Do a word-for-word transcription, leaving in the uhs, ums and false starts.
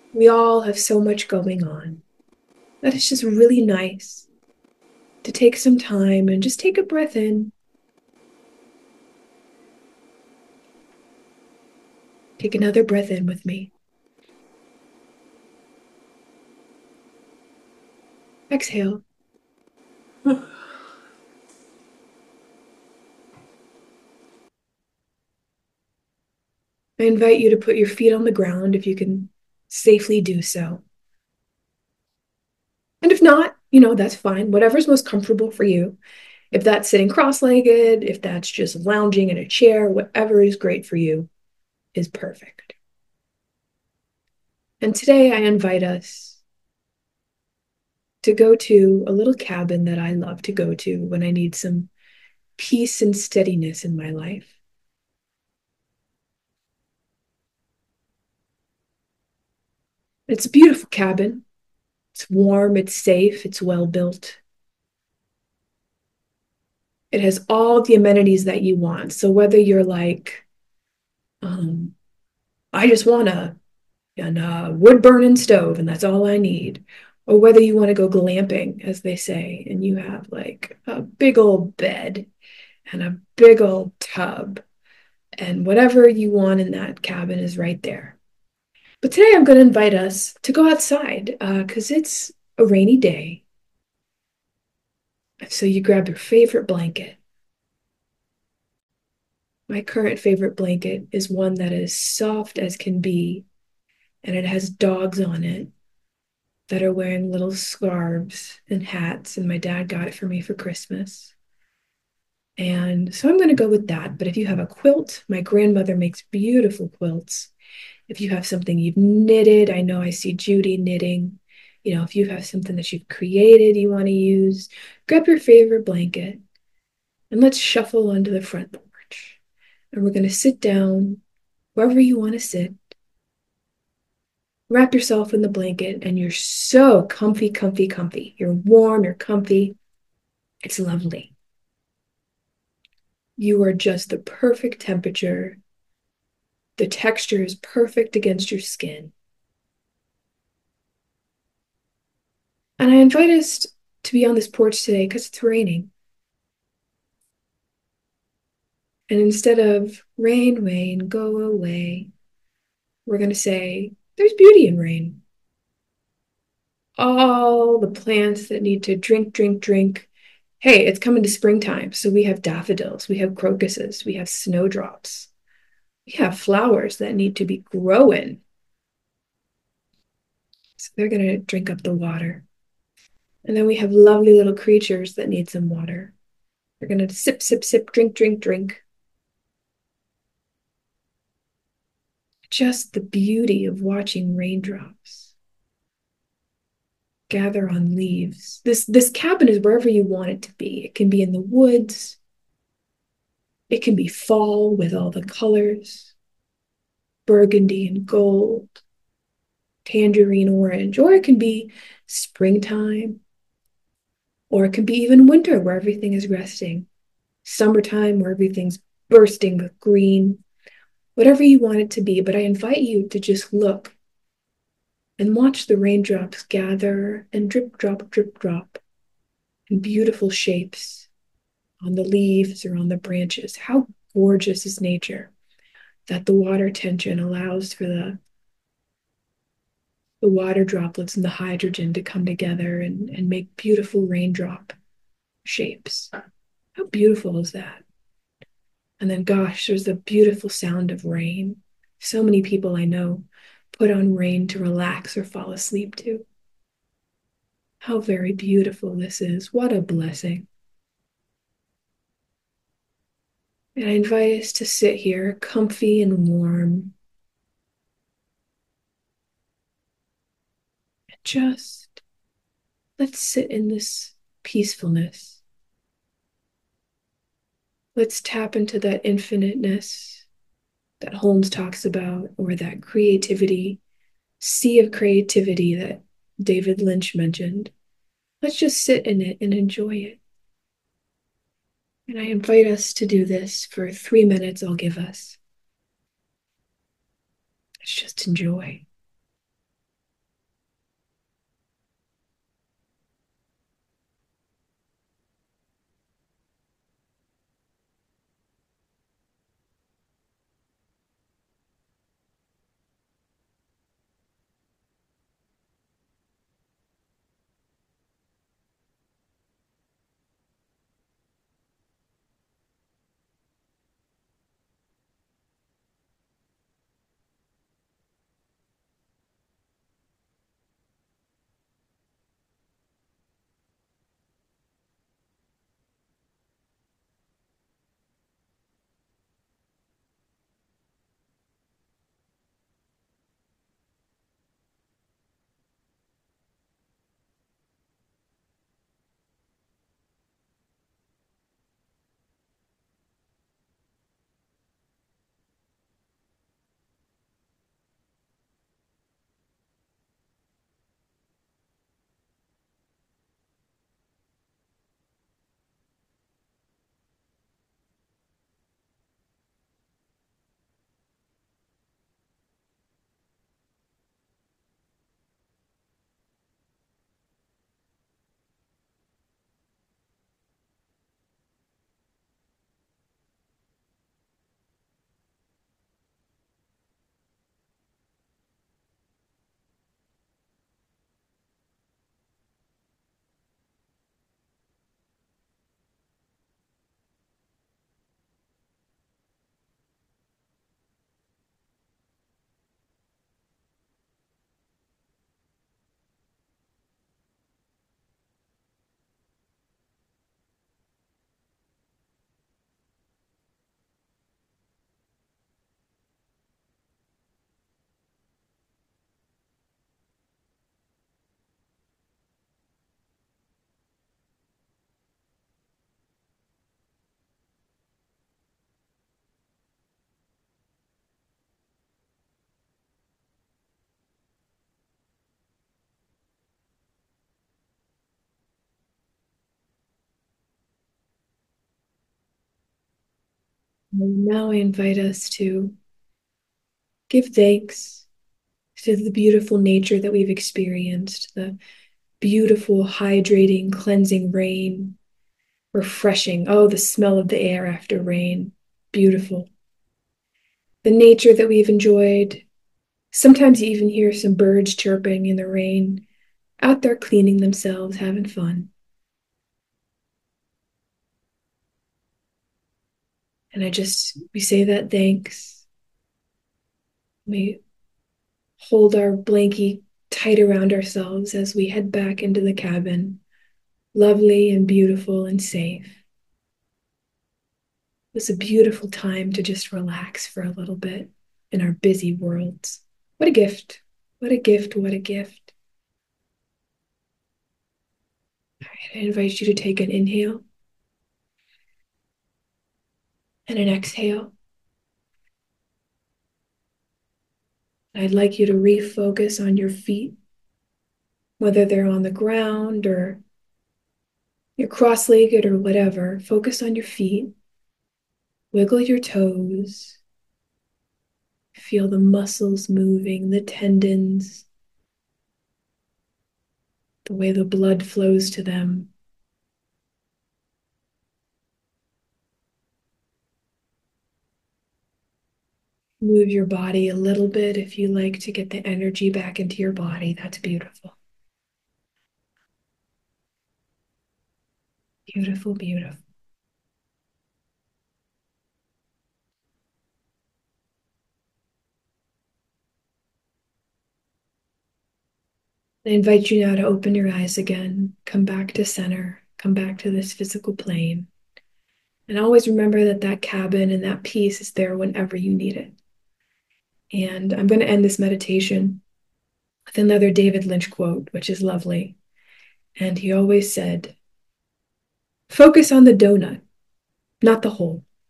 We all have so much going on that it's just really nice to take some time and just take a breath in. Take another breath in with me. Exhale. I invite you to put your feet on the ground if you can safely do so. And if not, you know, that's fine. Whatever's most comfortable for you. If that's sitting cross legged, if that's just lounging in a chair, whatever is great for you is perfect. And today I invite us to go to a little cabin that I love to go to when I need some peace and steadiness in my life. It's a beautiful cabin. It's warm, it's safe, it's well built. It has all the amenities that you want. So whether you're like, um, I just want a, a wood burning stove and that's all I need, or whether you want to go glamping, as they say, and you have like a big old bed and a big old tub, and whatever you want in that cabin is right there. But today I'm going to invite us to go outside because uh, it's a rainy day. So you grab your favorite blanket. My current favorite blanket is one that is soft as can be, and it has dogs on it that are wearing little scarves and hats, and my dad got it for me for Christmas. And so I'm going to go with that. But if you have a quilt, my grandmother makes beautiful quilts. If you have something you've knitted, I know I see Judy knitting. You know, if you have something that you've created you want to use, grab your favorite blanket and let's shuffle onto the front porch. And we're going to sit down wherever you want to sit. Wrap yourself in the blanket and you're so comfy, comfy, comfy. You're warm, you're comfy. It's lovely. You are just the perfect temperature. The texture is perfect against your skin. And I invite us to be on this porch today because it's raining. And instead of rain, rain, go away, we're going to say, there's beauty in rain. All the plants that need to drink, drink, drink. Hey, it's coming to springtime. So we have daffodils, we have crocuses, we have snowdrops, we have flowers that need to be growing. So they're going to drink up the water. And then we have lovely little creatures that need some water. They're going to sip, sip, sip, drink, drink, drink. Just the beauty of watching raindrops gather on leaves. This this cabin is wherever you want it to be. It can be in the woods. It can be fall with all the colors, burgundy and gold, tangerine orange, or it can be springtime, or it can be even winter where everything is resting, summertime where everything's bursting with green, whatever you want it to be. But I invite you to just look and watch the raindrops gather and drip, drop, drip, drop in beautiful shapes on the leaves or on the branches. How gorgeous is nature that the water tension allows for the, the water droplets and the hydrogen to come together and, and make beautiful raindrop shapes. How beautiful is that? And then, gosh, there's the beautiful sound of rain. So many people I know put on rain to relax or fall asleep to. How very beautiful this is. What a blessing. And I invite us to sit here comfy and warm. And just let's sit in this peacefulness. Let's tap into that infiniteness that Holmes talks about, or that creativity, sea of creativity that David Lynch mentioned. Let's just sit in it and enjoy it. And I invite us to do this for three minutes, I'll give us. Let's just enjoy. Now I invite us to give thanks to the beautiful nature that we've experienced, the beautiful, hydrating, cleansing rain, refreshing. Oh, the smell of the air after rain. Beautiful. The nature that we've enjoyed. Sometimes you even hear some birds chirping in the rain, out there cleaning themselves, having fun. And I just, we say that thanks. We hold our blankie tight around ourselves as we head back into the cabin, lovely and beautiful and safe. It was a beautiful time to just relax for a little bit in our busy worlds. What a gift. What a gift. What a gift. All right, I invite you to take an inhale and an exhale. I'd like you to refocus on your feet, whether they're on the ground or you're cross-legged or whatever. Focus on your feet. Wiggle your toes. Feel the muscles moving, the tendons, the way the blood flows to them. Move your body a little bit if you like to get the energy back into your body. That's beautiful. Beautiful, beautiful. I invite you now to open your eyes again, come back to center, come back to this physical plane. And always remember that that cabin and that peace is there whenever you need it. And I'm going to end this meditation with another David Lynch quote, which is lovely. And he always said, focus on the donut, not the hole.